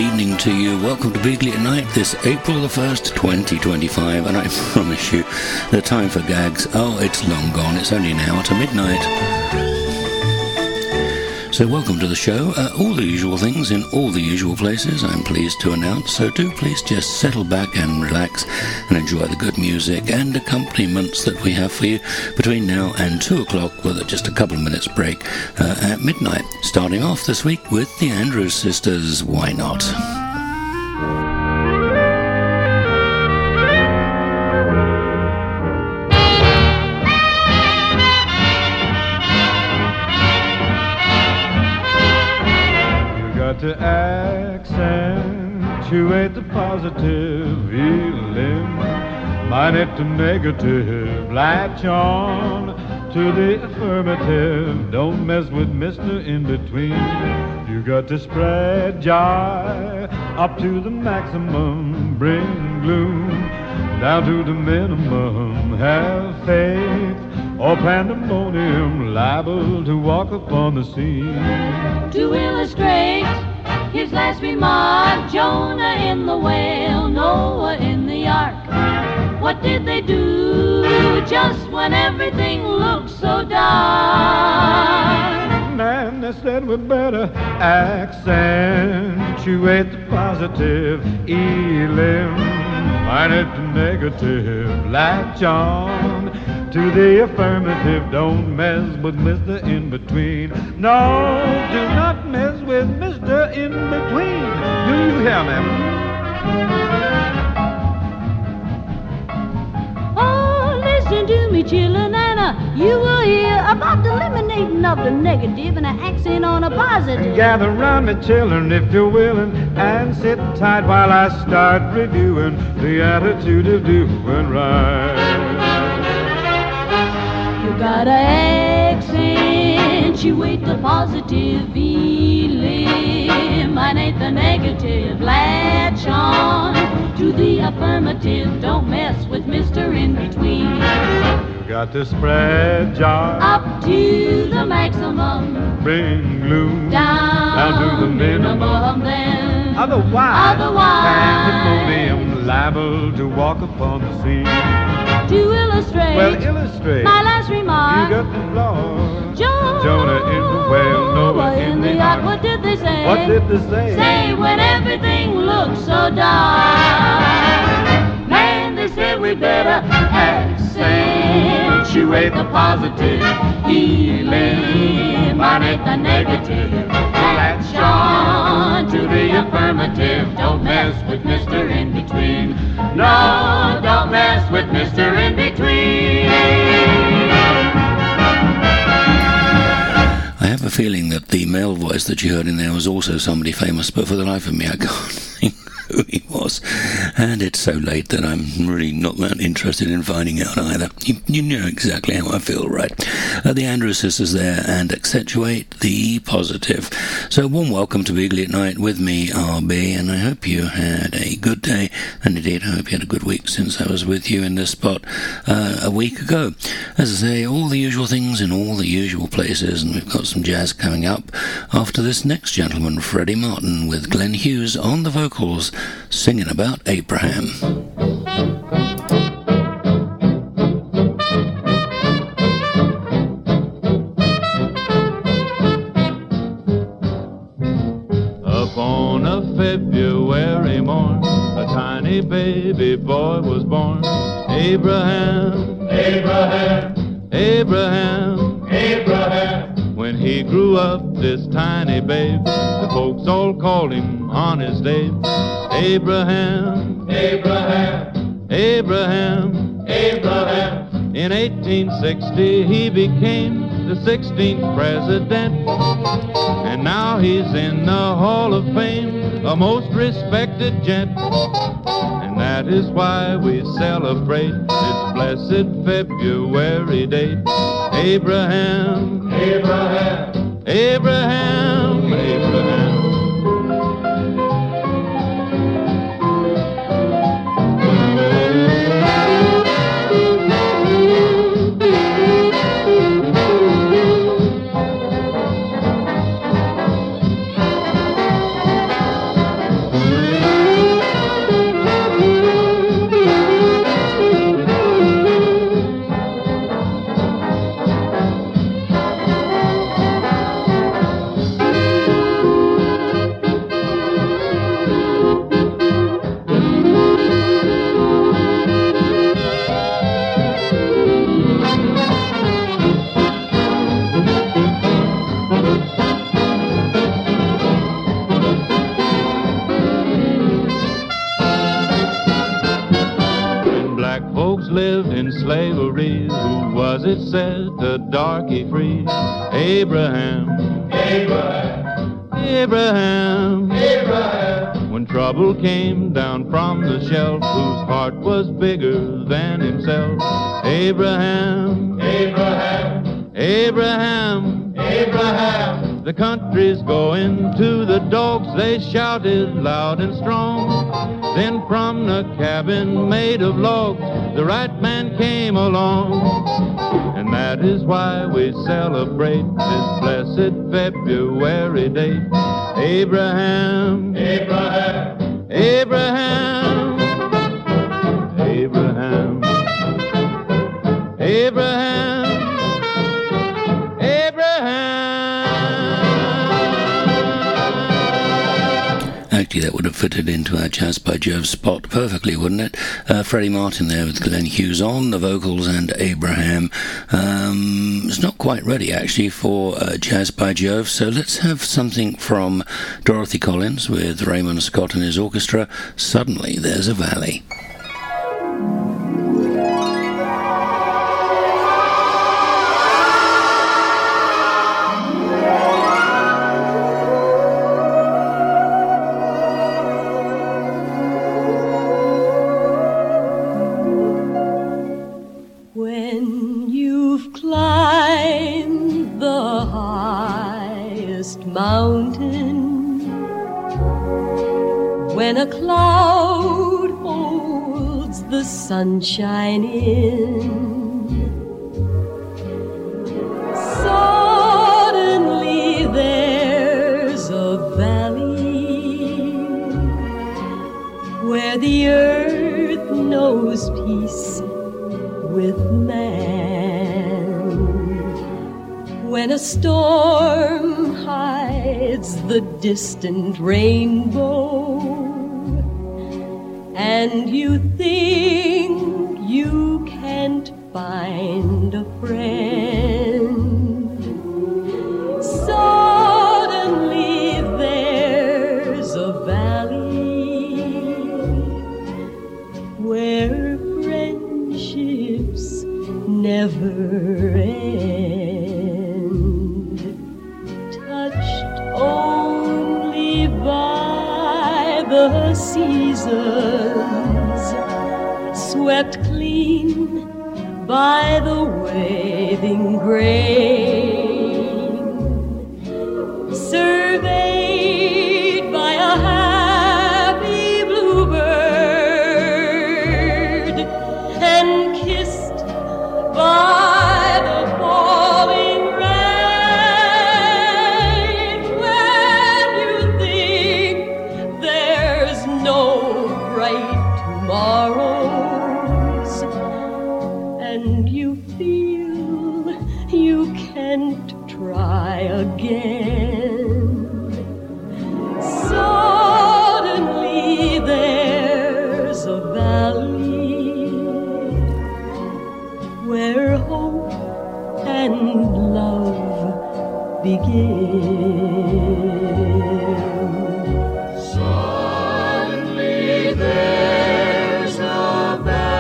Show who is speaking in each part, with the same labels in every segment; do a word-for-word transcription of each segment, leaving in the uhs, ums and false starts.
Speaker 1: evening to you. Welcome to Beagley at Night this April the first, twenty twenty-five, and I promise you the time for gags, oh, it's long gone. It's only an hour to midnight. So welcome to the show. Uh, all the usual things in all the usual places, I'm pleased to announce. So do please just settle back and relax and enjoy the good music and accompaniments that we have for you between now and two o'clock with just a couple of minutes break uh, at midnight. Starting off this week with the Andrews Sisters, Why Not?
Speaker 2: To accentuate the positive feeling, minus the negative, latch on to the affirmative. Don't mess with Mister In Between. You got to spread joy up to the maximum, bring gloom down to the minimum. Have faith or pandemonium, liable to walk upon the scene.
Speaker 3: To illustrate his last remark, Jonah in the whale, Noah in the ark. What did they do just when everything looked so dark?
Speaker 2: Man, they said we better accentuate the positive, eliminate the negative, latch on to the affirmative. Don't mess with Mister In Between. No, do not mess with Mister In Between. Do you hear me?
Speaker 3: Oh, listen to me, chillin', Anna. You will hear about the eliminating of the negative and an accent on a positive.
Speaker 2: Gather round me, children, if you're willing, and sit tight while I start reviewing the attitude of doing right.
Speaker 3: You gotta accentuate the positive, eliminate the negative, latch on to the affirmative. Don't mess with Mister In Between.
Speaker 2: You got to spread joy
Speaker 3: up to the maximum,
Speaker 2: bring gloom
Speaker 3: down,
Speaker 2: down to the minimum.
Speaker 3: minimum then.
Speaker 2: Otherwise,
Speaker 3: Otherwise,
Speaker 2: pandemonium, liable to walk upon the scene.
Speaker 3: To illustrate,
Speaker 2: well, illustrate
Speaker 3: my last remark,
Speaker 2: you got the floor.
Speaker 3: Jonah,
Speaker 2: Jonah in the whale, Noah in,
Speaker 3: in the ark. What did they say?
Speaker 2: What did they say?
Speaker 3: Say when everything looked so dark. Man, they said we better accentuate the positive, eliminate the negative, latch on to the affirmative. Don't mess with Mister In Between. No, don't mess with Mister In Between.
Speaker 1: I have a feeling that the male voice that you heard in there was also somebody famous, but for the life of me I can't think who he was. And it's so late that I'm really not that interested in finding out either. You, you know exactly how I feel, right? Uh, the Andrews Sisters there, and accentuate the positive. So warm welcome to Beagley at Night with me, R B, and I hope you had a good day, and indeed I hope you had a good week since I was with you in this spot uh, a week ago. As I say, all the usual things in all the usual places, and we've got some jazz coming up after this next gentleman, Freddie Martin, with Glenn Hughes on the vocals, singing about Abraham.
Speaker 2: Upon a February morn, a tiny baby boy was born. Abraham, Abraham, Abraham, Abraham. When he grew up, this tiny babe, the folks all called him Honest Abe. Abraham, Abraham, Abraham, Abraham. In eighteen sixty, he became the sixteenth president, and now he's in the Hall of Fame, a most respected gent. And that is why we celebrate this blessed February date. Abraham, Abraham, Abraham, Abraham. folks lived in slavery. Who was it said the darky free? Abraham, Abraham, Abraham, Abraham. When trouble came down from the shelf, whose heart was bigger than himself? Abraham, Abraham, Abraham, Abraham. The country's going to the dogs, they shouted loud and strong. Then from the cabin made of logs, the right man came along. And that is why we celebrate this blessed February date. Abraham, Abraham, Abraham, Abraham, Abraham, Abraham.
Speaker 1: Actually, that would have fitted into our Jazz by Jove spot perfectly, wouldn't it? Uh, Freddie Martin there with Glenn Hughes on the vocals and Abraham. Um, it's not quite ready, actually, for uh, Jazz by Jove, so let's have something from Dorothy Collins with Raymond Scott and his orchestra. Suddenly There's a Valley.
Speaker 4: Mountain, when a cloud holds the sunshine in, suddenly there's a valley where the earth knows peace with man. When a storm hides the distant rainbow, and you think you can't find a friend, suddenly there's a valley where friendships never end. Only by the seasons, swept clean by the waving grain, surveyed by a happy bluebird, and kissed by the falling rain. Tomorrows, and you feel you can't try again. Suddenly there's a valley where hope and love begin. Suddenly there's a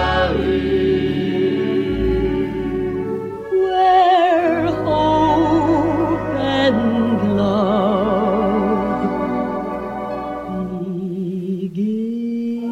Speaker 4: valley where hope and love begin.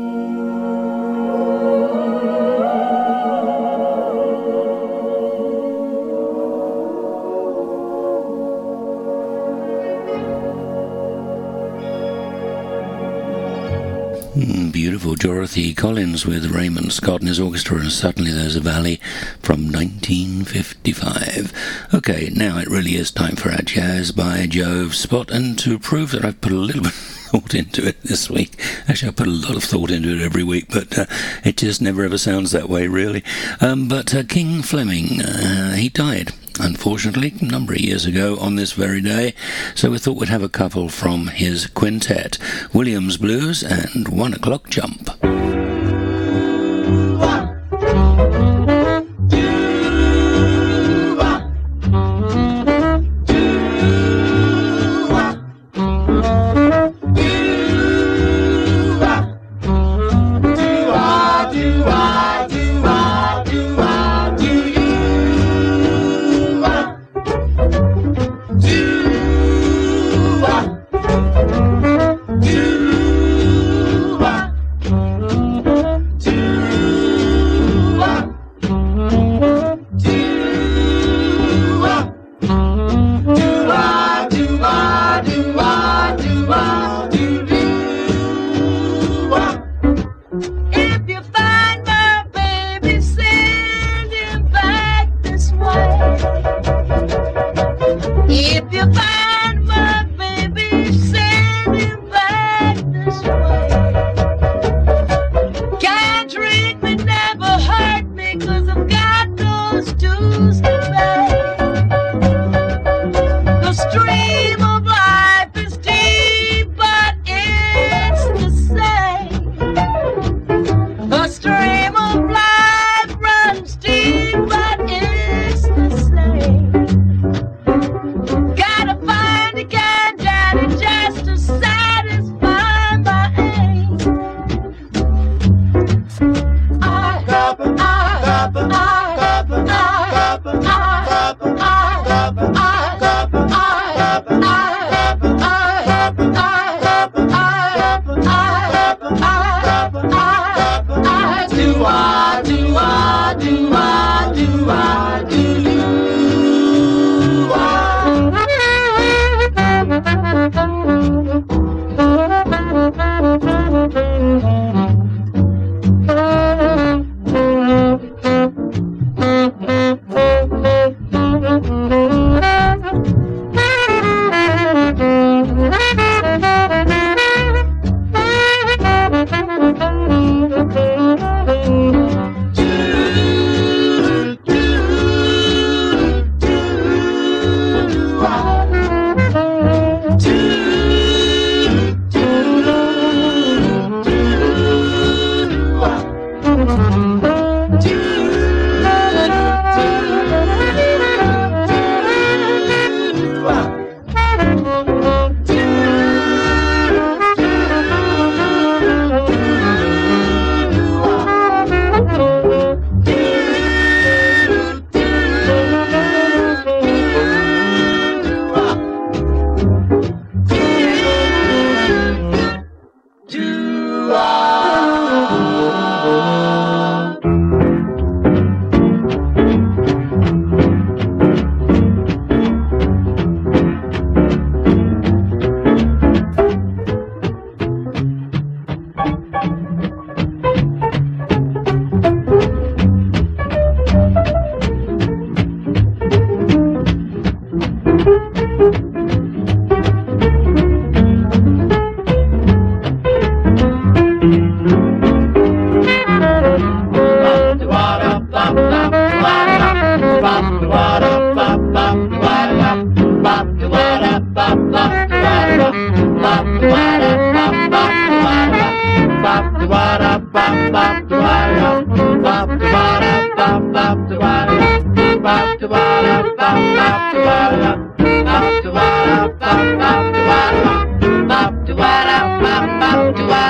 Speaker 1: Mm, beautiful Dorothy Collins with Raymond Scott and his orchestra, and Suddenly There's a Valley from nineteen fifty-five. Okay, now it really is time for our Jazz by Jove spot, and to prove that I've put a little bit of thought into it this week. Actually, I put a lot of thought into it every week, but uh, it just never ever sounds that way, really. Um, but uh, King Fleming, uh, he died, unfortunately, a number of years ago on this very day, so we thought we'd have a couple from his quintet, Williams Blues and One O'Clock Jump.
Speaker 5: Do I, do I, do I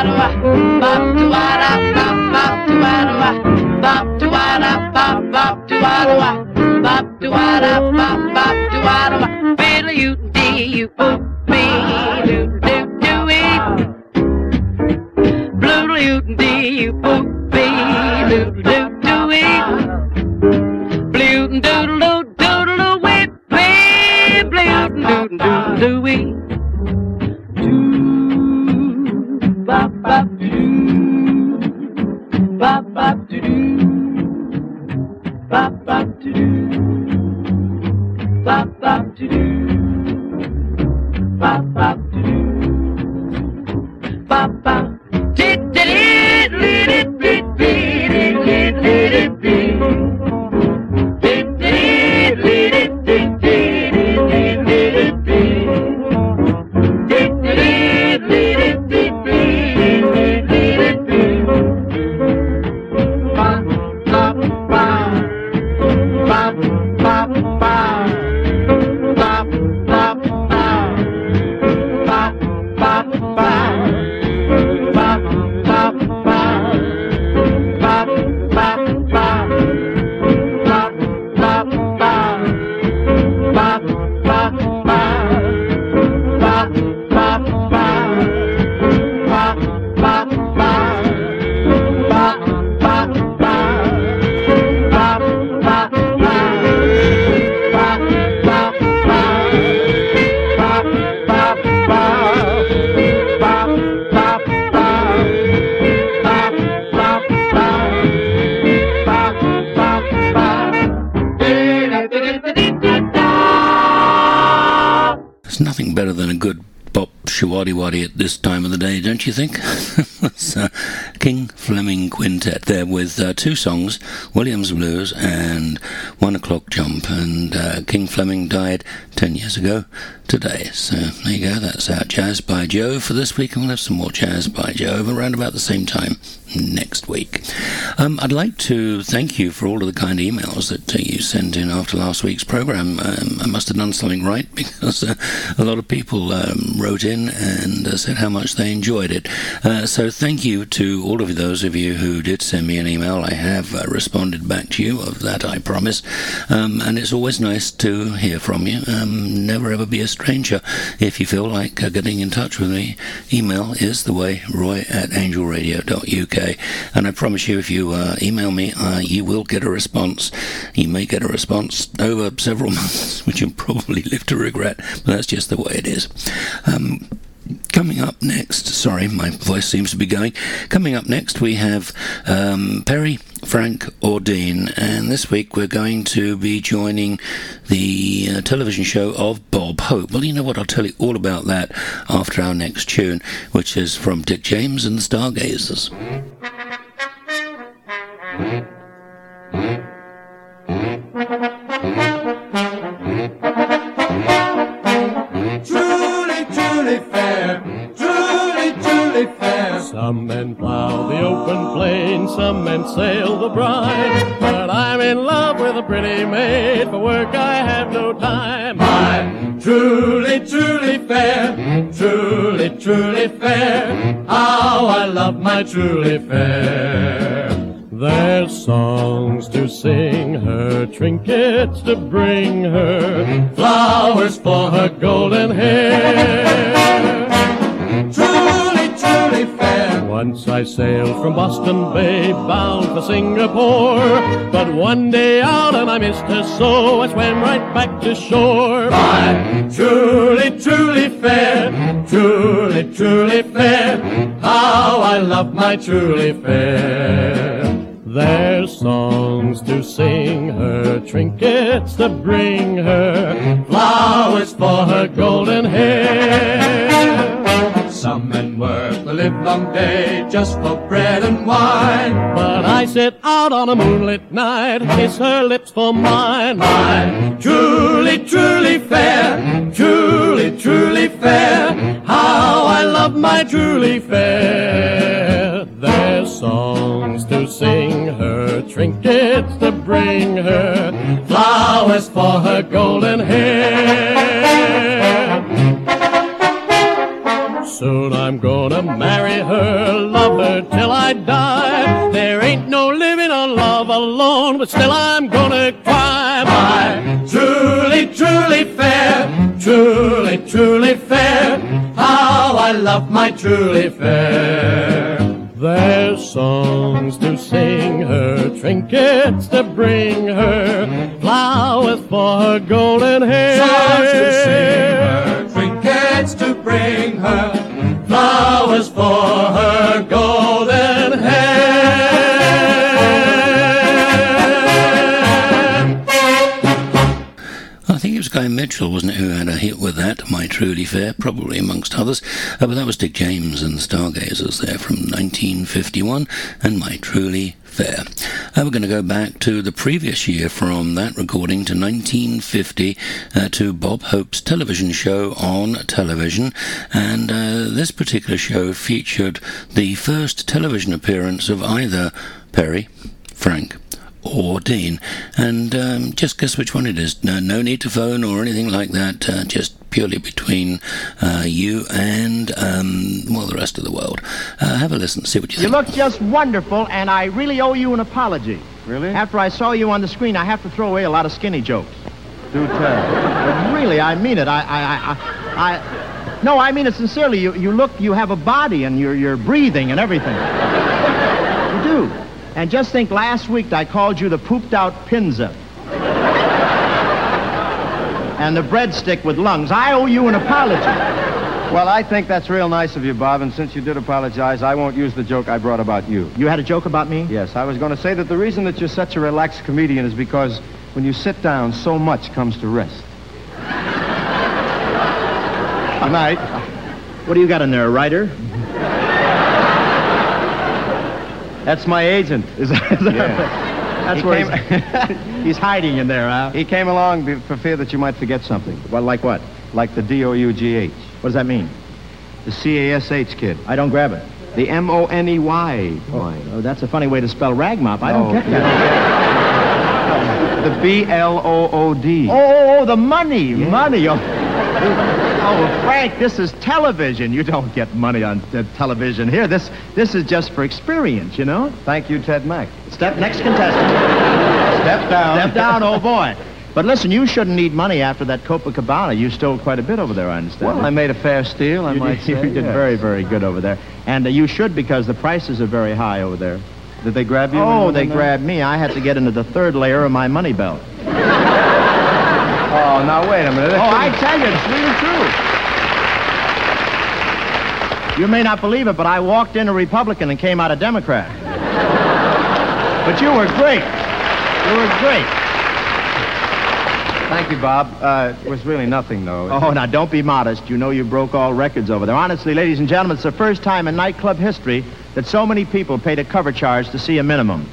Speaker 1: Nothing better than a good bop shiwaddy-waddy at this time of the day, don't you think? That's uh, King Fleming Quintet there with uh, two songs, Williams Blues and One O'Clock Jump, and uh, King Fleming died ten years ago today. So there you go, that's our Jazz by Joe for this week, and we'll have some more Jazz by Joe around about the same time next week. Um, I'd like to thank you for all of the kind emails that uh, you sent in after last week's program. Um, I must have done something right, because uh, a lot of people um, wrote in and uh, said how much they enjoyed it. Uh, so thank you to all of those of you who did send me an email. I have uh, responded back to you, of that I promise. Um, and it's always nice to hear from you. Um, never ever be a stranger. If you feel like uh, getting in touch with me, email is the way, roy at angel radio dot u k. And I promise you, if you uh, email me, uh, you will get a response. You may get a response over several months, which you'll probably live to regret, but that's just the way it is. Um, Coming up next, sorry, my voice seems to be going. Coming up next, we have um, Perry Frank Ordine, and this week we're going to be joining the uh, television show of Bob Hope. Well, you know what, I'll tell you all about that after our next tune, which is from Dick James and the Stargazers.
Speaker 5: Truly, truly fair, truly, truly fair. Some men plow the open plain, some men sail the brine, but I'm in love with a pretty maid, for work I have no time. I'm truly, truly fair, truly, truly fair. How I love my truly fair. There's songs to sing her, trinkets to bring her, flowers for her golden hair. Truly, truly fair. Once I sailed from Boston Bay, bound for Singapore, but one day out and I missed her so, I swam right back to shore. I'm truly, truly fair, truly, truly fair. How I love my truly fair. There's songs to sing her, trinkets to bring her, flowers for her golden hair. Some men work the livelong day just for bread and wine, but I sit out on a moonlit night, kiss her lips for mine. I'm truly, truly fair, truly, truly fair. How I love my truly fair. There's songs to sing her, trinkets to bring her, flowers for her golden hair. Soon I'm gonna marry her, but still I'm gonna cry. My truly, truly fair, truly, truly fair, how I love my truly fair. There's songs to sing her, trinkets to bring her, flowers for her golden hair.
Speaker 6: Songs to sing her, trinkets to bring her,
Speaker 5: flowers for her golden hair.
Speaker 1: I think it was Guy Mitchell, wasn't it, who had a hit with that, My Truly Fair, probably amongst others. Uh, but that was Dick James and the Stargazers there from nineteen fifty-one, and My Truly Fair. Uh, we're going to go back to the previous year from that recording to nineteen fifty, uh, to Bob Hope's television show on television, and uh, this particular show featured the first television appearance of either Perry, Frank, or Dean, and um, just guess which one it is. No, no need to phone or anything like that, uh, just purely between uh, you and, um, well, the rest of the world. Uh, have a listen, see what you
Speaker 7: You
Speaker 1: think.
Speaker 7: look just wonderful, and I really owe you an apology.
Speaker 6: Really?
Speaker 7: After I saw you on the screen, I have to throw away a lot of skinny jokes.
Speaker 6: Do tell.
Speaker 7: But really, I mean it. I, I, I, I, I no, I mean it sincerely. You, you look, you have a body, and you're, you're breathing and everything. You do. And just think, last week I called you the pooped-out Pinza. And the breadstick with lungs. I owe you an apology.
Speaker 6: Well, I think that's real nice of you, Bob, and since you did apologize, I won't use the joke I brought about you.
Speaker 7: You had a joke about me?
Speaker 6: Yes, I was going to say that the reason that you're such a relaxed comedian is because when you sit down, so much comes to rest. Good night.
Speaker 7: What do you got in there, a writer?
Speaker 6: That's my agent.
Speaker 7: Is that, is that
Speaker 6: Yeah.
Speaker 7: That's
Speaker 6: He
Speaker 7: where
Speaker 6: came-
Speaker 7: he's, he's hiding in there, huh?
Speaker 6: He came along be- for fear that you might forget something,
Speaker 7: Well, like what?
Speaker 6: like the D O U G H,
Speaker 7: What does that mean?
Speaker 6: the C A S H kid,
Speaker 7: I don't grab it.
Speaker 6: the M O N E Y.
Speaker 7: Oh, that's a funny way to spell ragmop. I don't
Speaker 6: No.
Speaker 7: get that.
Speaker 6: The B L O O D.
Speaker 7: Oh, oh, oh, the money, money. Oh. Oh, Frank, this is television. You don't get money on uh, television here. This this is just for experience, you know?
Speaker 6: Thank you, Ted Mack.
Speaker 7: Step next contestant.
Speaker 6: Step down.
Speaker 7: Step down, oh boy. But listen, you shouldn't need money after that Copacabana. You stole quite a bit over there, I understand.
Speaker 6: Well, I made a fair steal, I
Speaker 7: you
Speaker 6: might
Speaker 7: did,
Speaker 6: say.
Speaker 7: you did
Speaker 6: yes.
Speaker 7: very, very good over there. And uh, you should, because the prices are very high over there.
Speaker 6: Did they grab you? when you
Speaker 7: Oh,
Speaker 6: went
Speaker 7: they
Speaker 6: in there?
Speaker 7: grabbed me. I had to get into the third layer of my money belt.
Speaker 6: Oh, now wait a minute.
Speaker 7: Oh, I tell you, it's really true. You may not believe it, but I walked in a Republican and came out a Democrat. But you were great. You were great.
Speaker 6: Thank you, Bob. Uh, it was really nothing, though.
Speaker 7: Oh, now, don't be modest. You know you broke all records over there. Honestly, ladies and gentlemen, it's the first time in nightclub history that so many people paid a cover charge to see a minimum.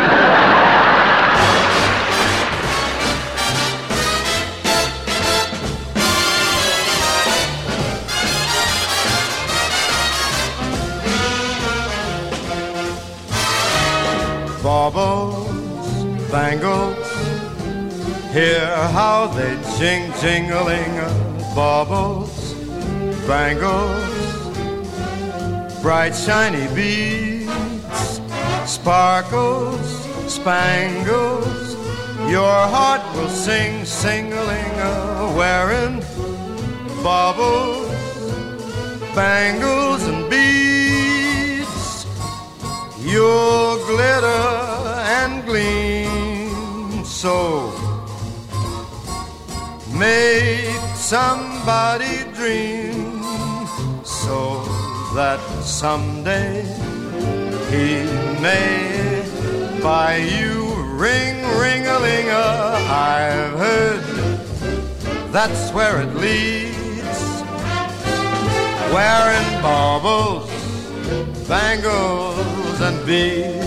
Speaker 8: Baubles, bangles, hear how they jing jingling. Baubles, bangles, bright shiny beads, sparkles, spangles. Your heart will sing singling, wearing baubles, bangles and beads. You'll glitter and gleam so. Make somebody dream so that someday he may buy you ring ring-a-ling-a. I've heard that's where it leads, wearing baubles, bangles and beads.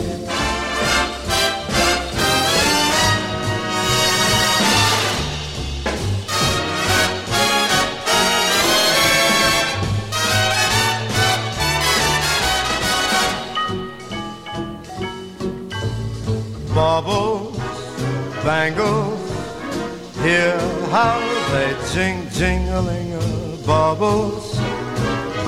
Speaker 8: Baubles, bangles, hear how they jing jing-a-ling-a. Baubles,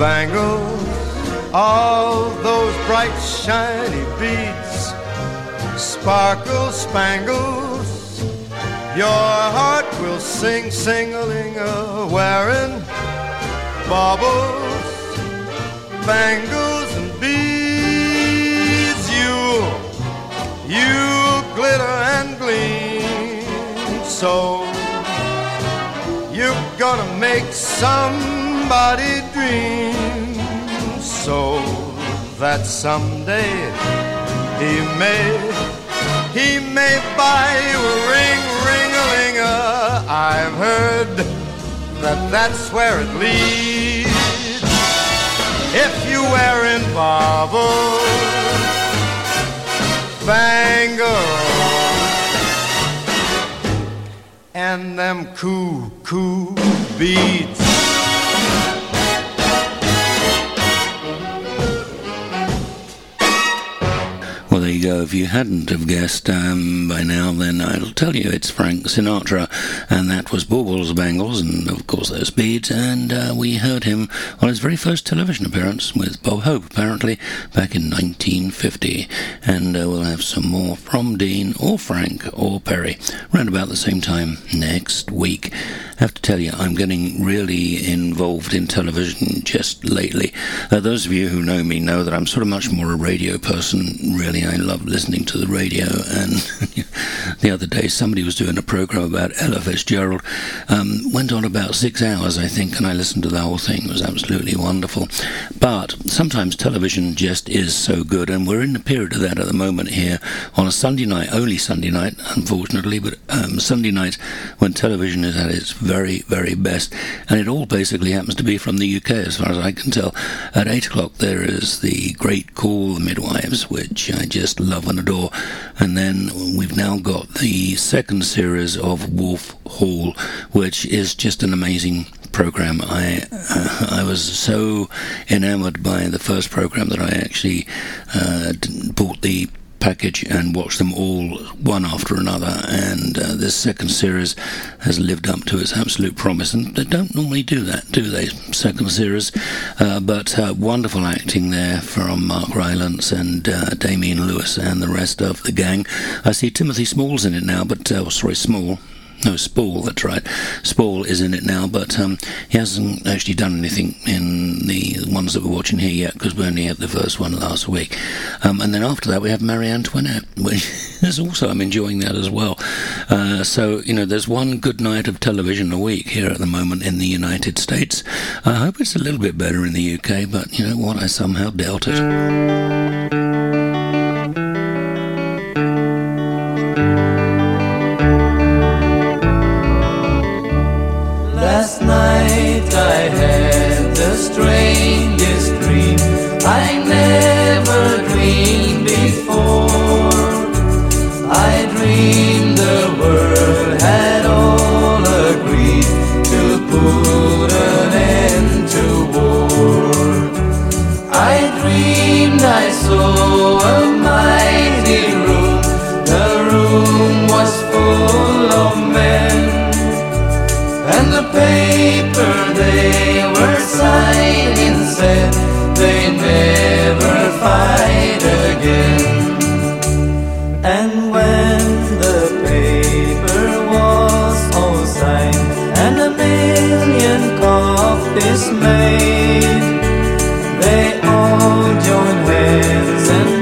Speaker 8: bangles, all those bright shiny beads. sparkle spangles, your heart will sing sing-a-ling-a, wearing baubles, bangles and beads. You, you glitter and gleam, so you're gonna make somebody dream, so that someday he may, he may buy you a ring, ring-a-ling-a. I've heard that that's where it leads. If you wearing baubles, bangles, and them cool, cool beats.
Speaker 1: Well, there you go. If you hadn't have guessed um, by now, then I'll tell you it's Frank Sinatra, and that was Baubles, Bangles, and of course those beads, and uh, we heard him on his very first television appearance with Bob Hope, apparently, back in nineteen fifty, and uh, we'll have some more from Dean, or Frank, or Perry, around about the same time next week. I have to tell you, I'm getting really involved in television just lately. Uh, those of you who know me know that I'm sort of much more a radio person, really. I love listening to the radio, and the other day somebody was doing a program about Ella Fitzgerald, um, went on about six hours I think, and I listened to the whole thing. It was absolutely wonderful. But sometimes television just is so good, and we're in the period of that at the moment here on a Sunday night, only Sunday night unfortunately, but um, Sunday night when television is at its very, very best, and it all basically happens to be from the U K as far as I can tell. At eight o'clock there is the Great Call, The Midwives, which I just love and adore, and then we've now got the second series of Wolf Hall, which is just an amazing program. I uh, I was so enamored by the first program that I actually uh, bought the package and watched them all one after another, and uh, this second series has lived up to its absolute promise, and they don't normally do that, do they, second series, uh, but uh, wonderful acting there from Mark Rylance and uh, Damien Lewis and the rest of the gang. I see Timothy Small's in it now, but uh, sorry, Small No, Spall, that's right. Spall is in it now, but um, he hasn't actually done anything in the ones that we're watching here yet, because we only had the first one last week. Um, and then after that we have Marie Antoinette, which is also, I'm enjoying that as well. Uh, so, you know, there's one good night of television a week here at the moment in the United States. I hope it's a little bit better in the U K, but you know what, I somehow doubt it.
Speaker 9: Last night I had the strangest dream I never dreamed before. I dreamed the world had all agreed to put an end to war. I dreamed I saw a mighty room. The room was full of men, and the paper they were signing said they never fight again. And when the paper was all signed and a million copies made, they all joined hands and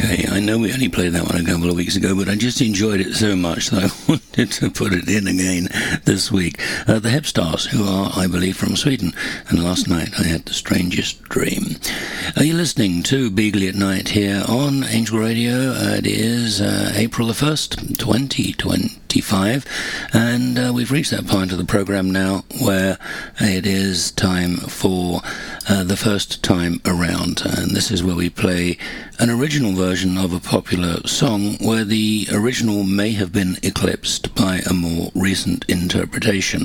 Speaker 1: Okay, I know we only played that one a couple of weeks ago, but I just enjoyed it so much that I wanted to put it in again this week. Uh, the Hepstars, who are, I believe, from Sweden, and last night I had the strangest dream. Are you listening to Beagley at Night here on Angel Radio? Uh, it is uh, April the first, twenty twenty-five, and uh, we've reached that point of the program now where it is time for uh, the first time around, and this is where we play an original version of a popular song where the original may have been eclipsed by a more recent interpretation.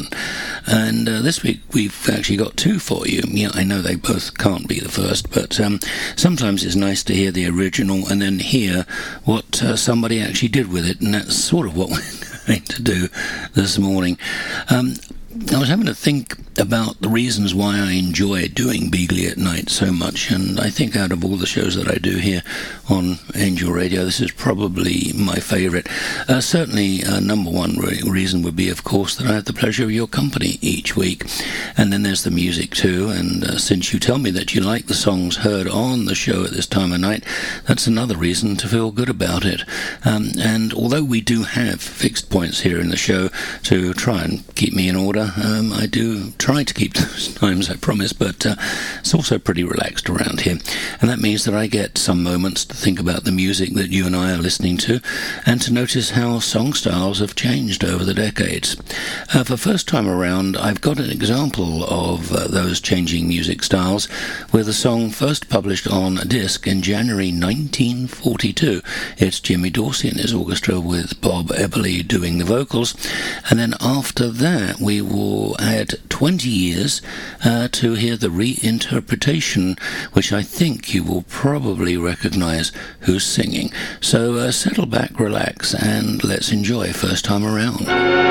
Speaker 1: And uh, this week we've actually got two for you. Yeah, I know they both can't be the first, but um, sometimes it's nice to hear the original and then hear what uh, somebody actually did with it, and that's sort of what we're going to do this morning. Um, I was having to think about the reasons why I enjoy doing Beagley at Night so much, and I think out of all the shows that I do here on Angel Radio, this is probably my favourite. Uh, certainly, uh, number one re- reason would be, of course, that I have the pleasure of your company each week, and then there's the music too, and uh, since you tell me that you like the songs heard on the show at this time of night, that's another reason to feel good about it. Um, and although we do have fixed points here in the show to try and keep me in order, um, I do try to keep those times, I promise, but uh, it's also pretty relaxed around here, and that means that I get some moments to think about the music that you and I are listening to, and to notice how song styles have changed over the decades. Uh, for first time around, I've got an example of uh, those changing music styles with a song first published on a disc in January nineteen forty-two. It's Jimmy Dorsey and his orchestra with Bob Eberly doing the vocals, and then after that we will add twenty years uh, to hear the reinterpretation, which I think you will probably recognize who's singing. So uh, settle back, relax, and let's enjoy first time around.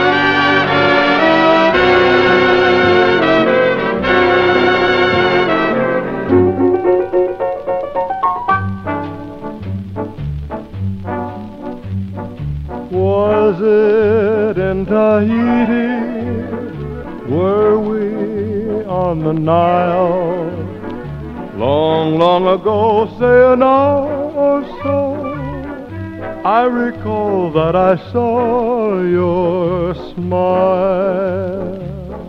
Speaker 2: Was it in Tahiti? Were we on the Nile? Long, long ago, say an hour or so, I recall that I saw your smile.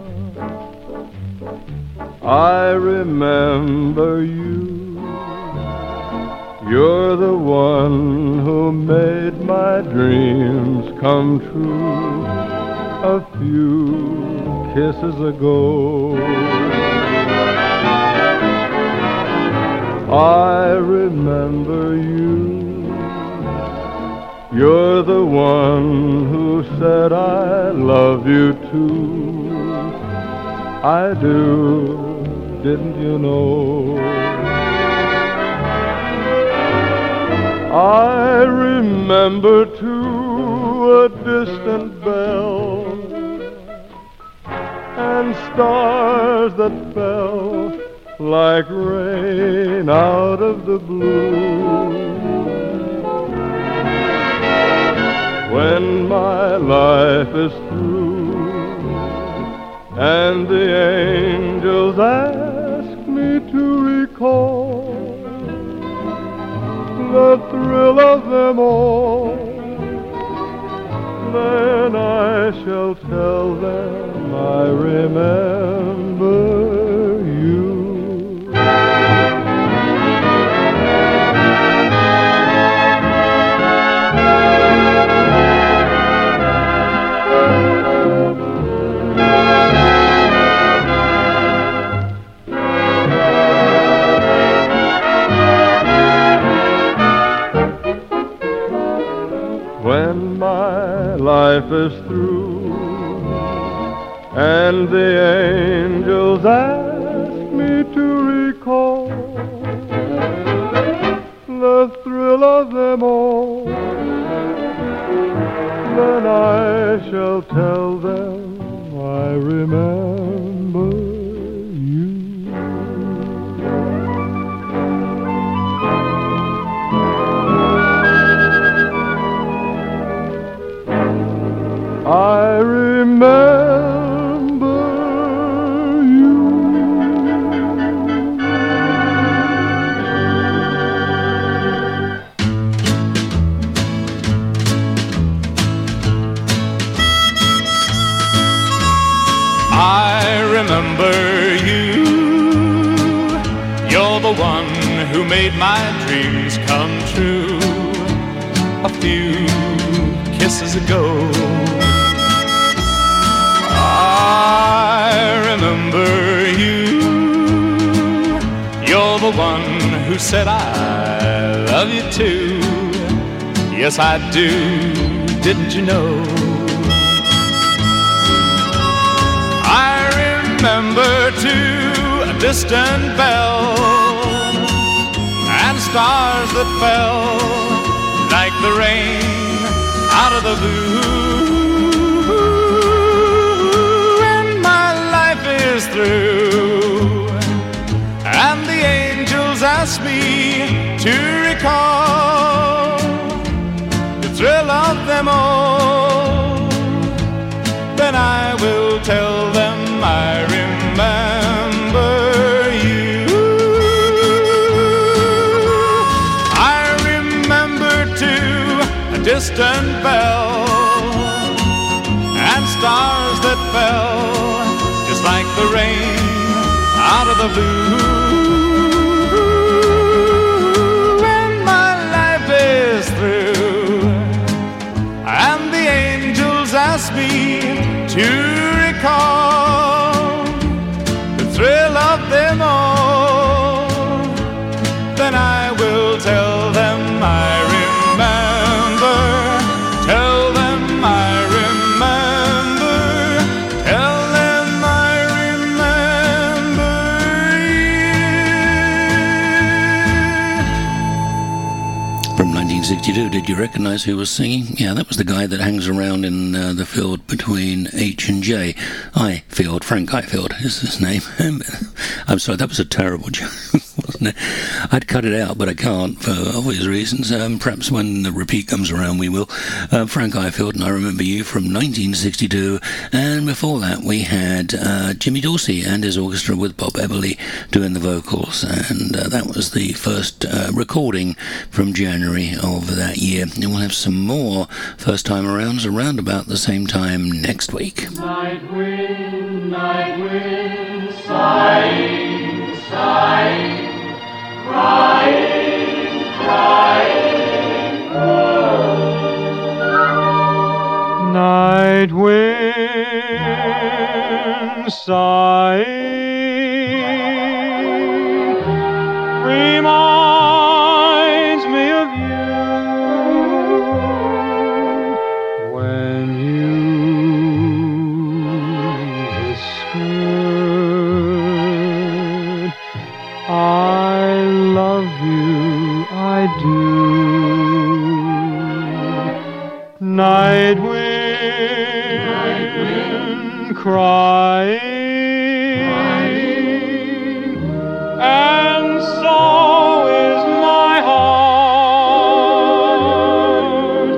Speaker 2: I remember you. You're the one who made my dreams come true a few kisses ago. I remember you. You're the one who said I love you too. I do, didn't you know? I remember too a distant bell and stars that fell like rain out of the blue. When my life is through and the angels ask me to recall the thrill of them all, then I shall tell them I remember you. When my life is through and the angels ask me to recall the thrill of them all, then I shall tell them I remember you. I remember you. who made my dreams come true a few kisses ago. I remember you. You're the one who said I love you too. Yes, I do, didn't you know? I remember too a distant bell and stars that fell like the rain out of the blue. And my life is through, and the angels ask me to recall the thrill of them all. Then I will tell them I remember you. I remember too a distant bell and stars that fell just like the rain out of the blue. When my life is through and the angels ask me to recall the thrill of them all, then I will tell them I remember, tell them I remember, tell them I remember you.
Speaker 1: From nineteen sixty-two, did you recognise who was singing? Yeah, that was the guy that hangs around in uh, the field between H and J. Ifield, Frank Ifield is his name. I'm sorry, that was a terrible joke, wasn't it? I'd cut it out, but I can't for obvious reasons. Um, perhaps when the repeat comes around, we will. Uh, Frank Ifield, and I Remember You from nineteen sixty-two. And before that, we had uh, Jimmy Dorsey and his orchestra with Bob Eberly doing the vocals. And uh, that was the first uh, recording from January of that year. And we'll have some more first-time arounds around about the same time next week.
Speaker 4: Night wind, night wind, sighing, sighing, crying, crying, oh.
Speaker 2: Night wind, sighing, reminds me of you. When you whispered, I love you, I do. Night wind, Night wind crying, crying, and so is my heart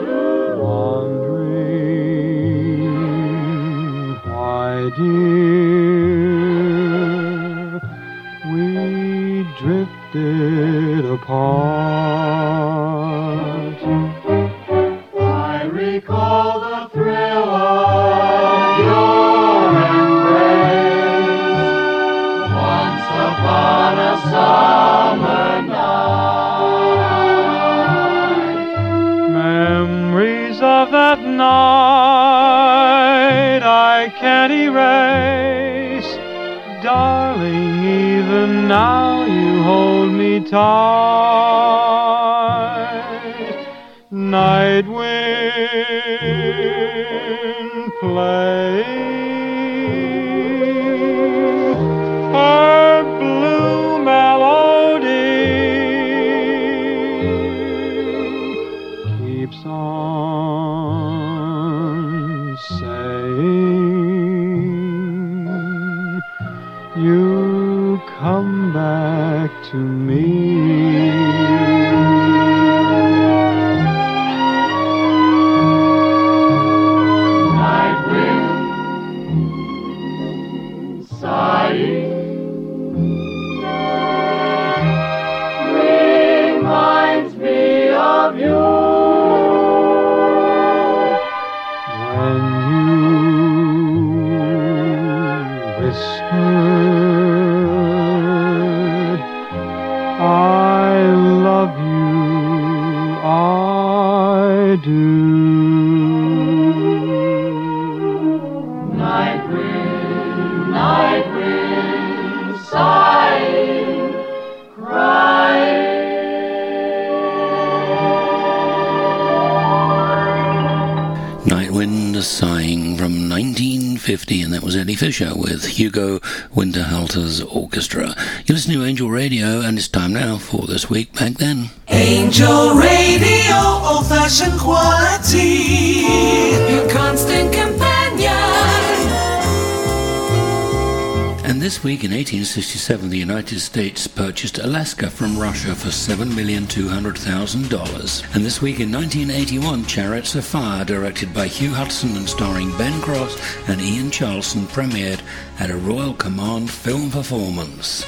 Speaker 2: wandering. Why, dear, we drifted apart. I recall the thrill of your embrace once upon a summer night. Memories of that night I can't erase. Darling, even now you hold me tight. Night wind playing her blue melody keeps on saying, you come back to me.
Speaker 4: Reminds me of you.
Speaker 1: Sighing from nineteen fifty, and that was Eddie Fisher with Hugo Winterhalter's orchestra. You listen to Angel Radio, and it's time now for This Week Back Then.
Speaker 9: Angel Radio, old-fashioned quality, your constant companion.
Speaker 1: And this week in eighteen sixty-seven, the United States purchased Alaska from Russia for seven million two hundred thousand dollars. And this week in nineteen eighty-one, Chariots of Fire, directed by Hugh Hudson and starring Ben Cross and Ian Charleston, premiered at a Royal Command film performance.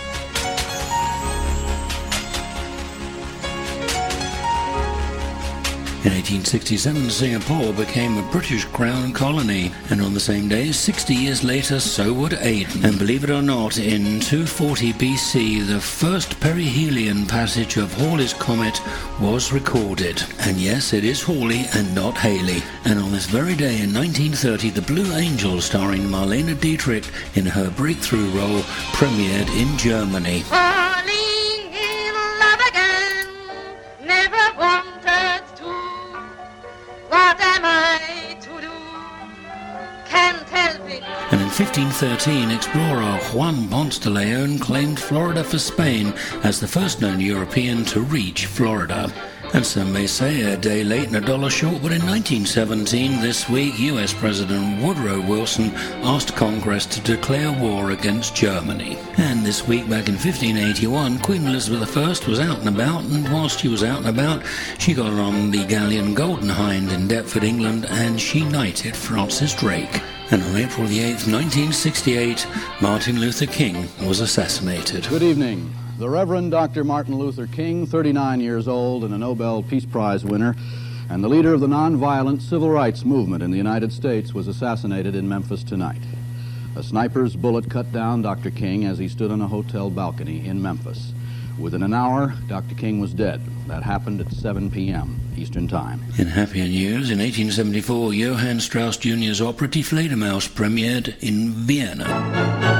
Speaker 1: In eighteen sixty-seven, Singapore became a British Crown colony, and on the same day, sixty years later, so would Aden. And believe it or not, in two forty B C, the first perihelion passage of Halley's Comet was recorded. And yes, it is Halley and not Haley. And on this very day in nineteen thirty, The Blue Angel, starring Marlene Dietrich in her breakthrough role, premiered in Germany.
Speaker 10: Falling in love again, never wanted to. What am I to do? Can't help it.
Speaker 1: And in fifteen thirteen, explorer Juan Ponce de Leon claimed Florida for Spain as the first known European to reach Florida. And some may say a day late and a dollar short, but in nineteen seventeen, this week, U S President Woodrow Wilson asked Congress to declare war against Germany. And this week, back in fifteen eighty-one, Queen Elizabeth the First was out and about, and whilst she was out and about, she got on the galleon Golden Hind in Deptford, England, and she knighted Francis Drake. And on April the eighth, nineteen sixty-eight, Martin Luther King was assassinated.
Speaker 11: Good evening. The Reverend Doctor Martin Luther King, thirty-nine years old and a Nobel Peace Prize winner, and the leader of the nonviolent civil rights movement in the United States, was assassinated in Memphis tonight. A sniper's bullet cut down Doctor King as he stood on a hotel balcony in Memphis. Within an hour, Doctor King was dead. That happened at seven p.m. Eastern Time.
Speaker 1: In happier news, in eighteen seventy-four, Johann Strauss Junior's opera Die Fledermaus premiered in Vienna.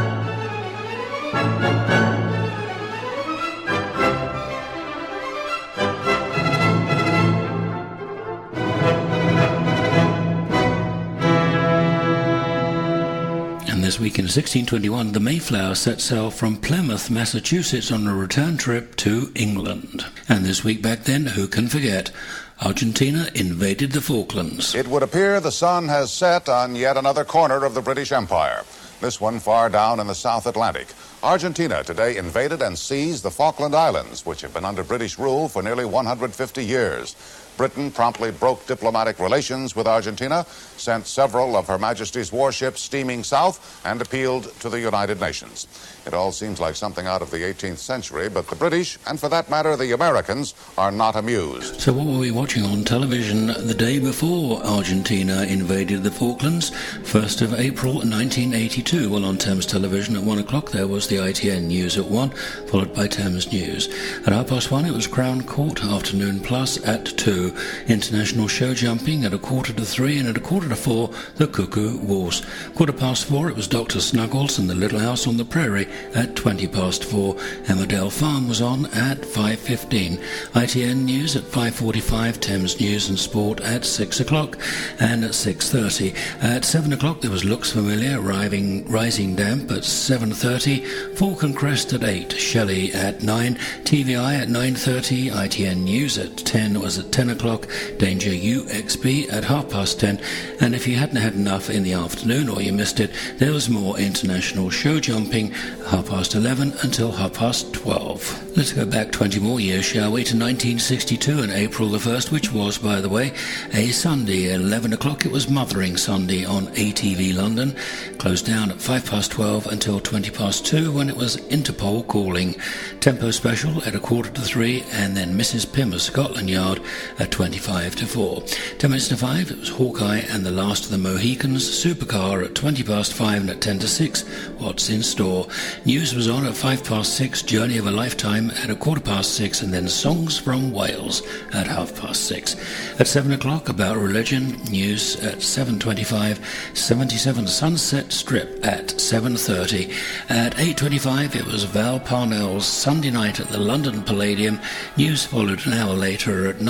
Speaker 1: This week in sixteen twenty-one, the Mayflower set sail from Plymouth, Massachusetts on a return trip to England. And this week back then, who can forget, Argentina invaded the Falklands.
Speaker 12: It would appear the sun has set on yet another corner of the British Empire. This one far down in the South Atlantic. Argentina today invaded and seized the Falkland Islands, which have been under British rule for nearly one hundred fifty years. Britain promptly broke diplomatic relations with Argentina, sent several of Her Majesty's warships steaming south, and appealed to the United Nations. It all seems like something out of the eighteenth century, but the British, and for that matter the Americans, are not amused.
Speaker 1: So what were we watching on television the day before Argentina invaded the Falklands? first of April nineteen eighty-two. Well, on Thames Television at one o'clock there was the I T N News at one, followed by Thames News. At half past one it was Crown Court Afternoon Plus at two. International show jumping at a quarter to three, and at a quarter to four, the Cuckoo Waltz. Quarter past four, it was Doctor Snuggles and the Little House on the Prairie at twenty past four. Emmerdale Farm was on at five fifteen. I T N News at five forty-five, Thames News and Sport at six o'clock, and at six thirty. At seven o'clock, there was Looks Familiar, arriving, Rising Damp at seven thirty, Falk and Crest at eight, Shelley at nine, T V I at nine thirty, I T N News at ten was at ten o'clock, Danger U X B at half past ten, and if you hadn't had enough in the afternoon or you missed it, there was more international show jumping, half past eleven until half past twelve. Let's go back twenty more years, shall we, to nineteen sixty-two and April the first, which was, by the way, a Sunday. At eleven o'clock it was Mothering Sunday on A T V London, closed down at five past twelve until twenty past two when it was Interpol Calling. Tempo Special at a quarter to three, and then Missus Pym of Scotland Yard at twenty-five to four. Ten minutes to five, it was Hawkeye and the Last of the Mohicans. Supercar at twenty past five, and at ten to six, What's in Store. News was on at five past six, Journey of a Lifetime at a quarter past six, and then Songs from Wales at half past six. At seven o'clock, About Religion. News at seven twenty-five, seventy-seven Sunset Strip at seven thirty. At eight twenty-five, it was Val Parnell's Sunday Night at the London Palladium. News followed an hour later at nine twenty-five.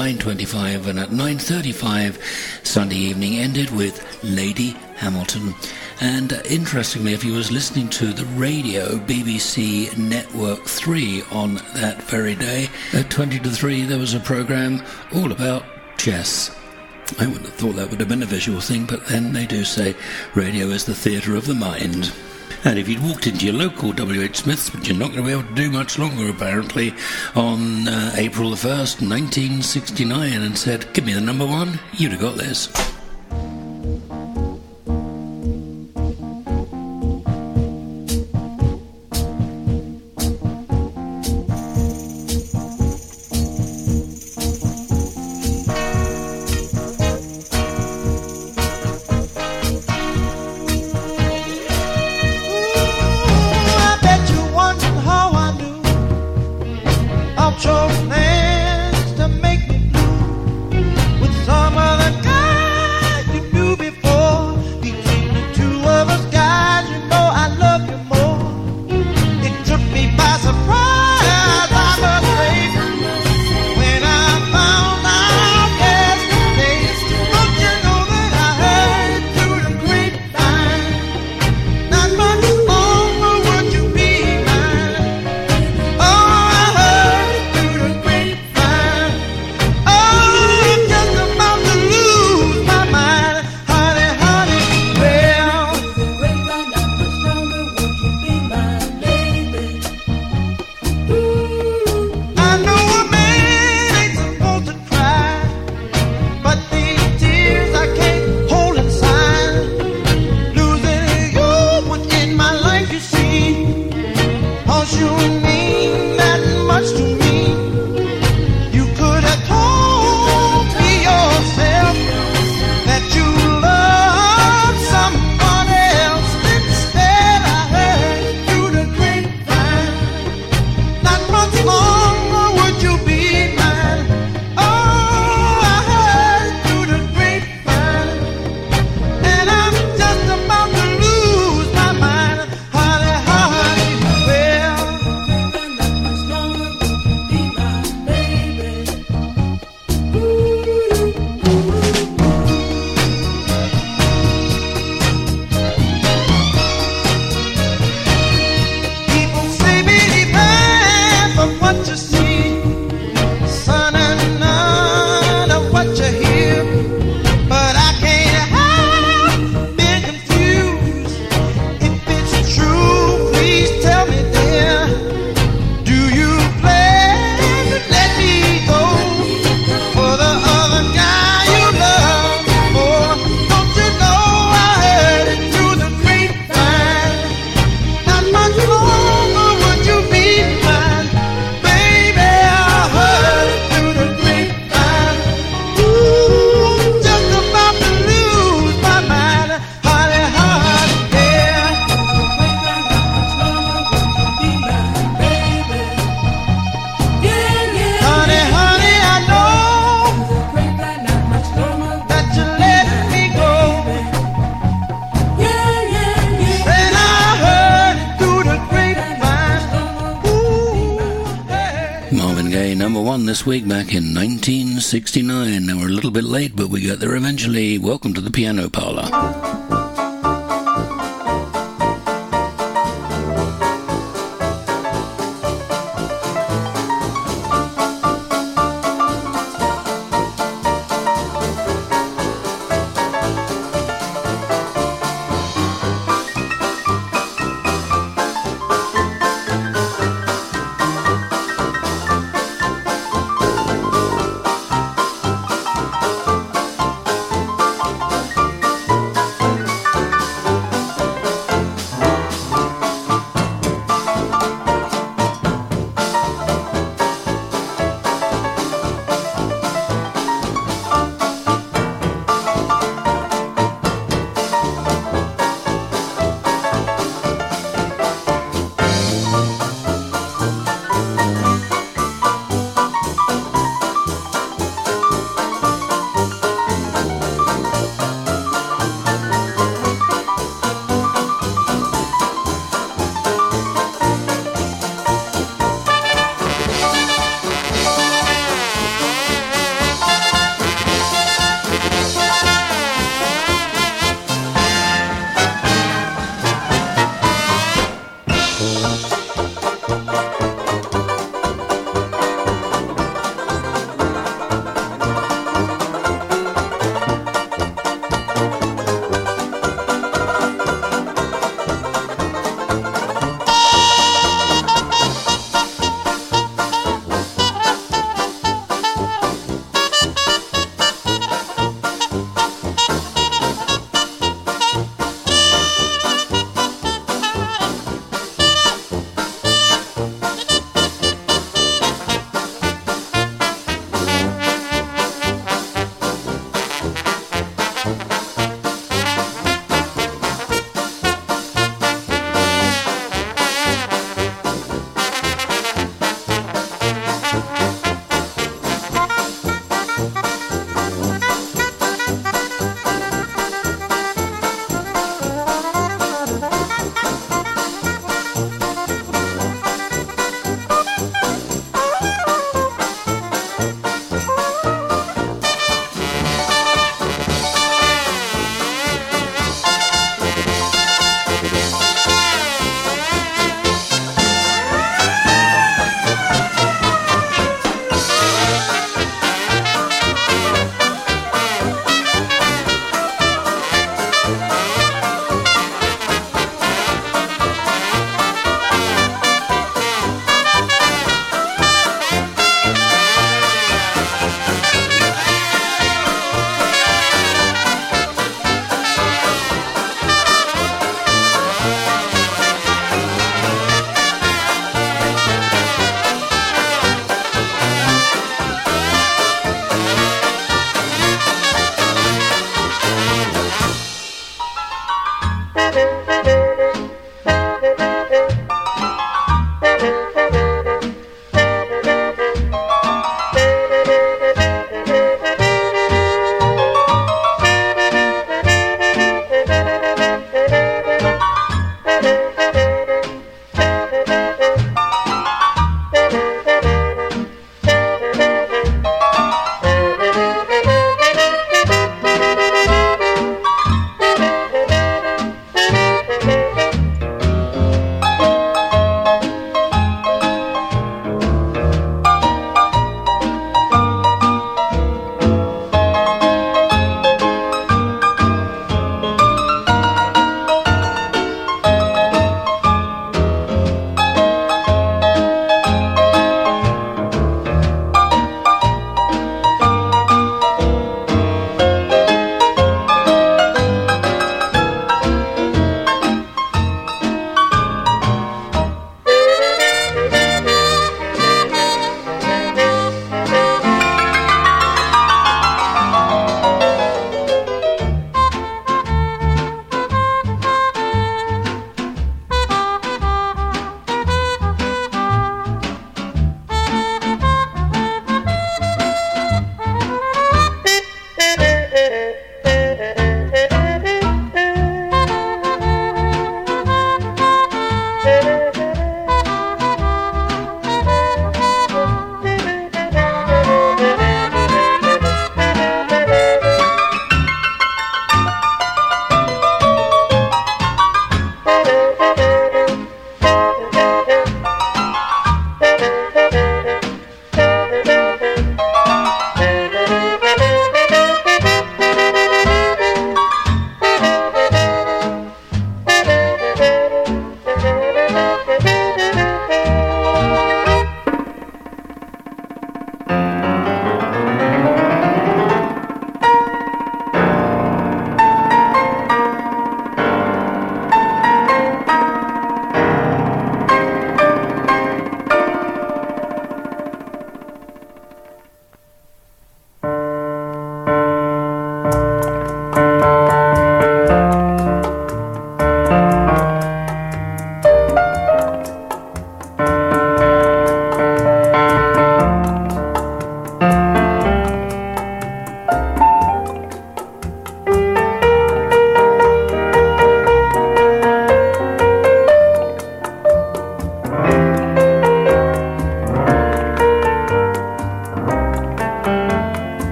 Speaker 1: forty-five, and at nine thirty-five Sunday evening ended with Lady Hamilton. And uh, interestingly, if you was listening to the radio, B B C Network three on that very day, at twenty to three there was a programme all about chess. I wouldn't have thought that would have been a visual thing, but then they do say radio is the theatre of the mind. And if you'd walked into your local W H Smith's, but you're not going to be able to do much longer apparently, on uh, April the first, nineteen sixty-nine, and said, give me the number one, you'd have got this. This week back in nineteen sixty-nine. Now we're a little bit late, but we got there eventually. Welcome to the Piano Parlour.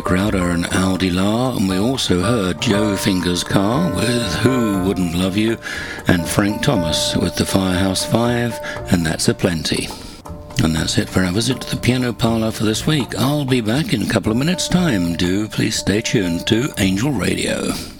Speaker 1: Crowder and Al Dilar, and we also heard Joe Fingers Carr with Who Wouldn't Love You, and Frank Thomas with the Firehouse Five, and That's a Plenty. And that's it for our visit to the piano parlour for this week. I'll be back in a couple of minutes' time. Do please stay tuned to Angel Radio.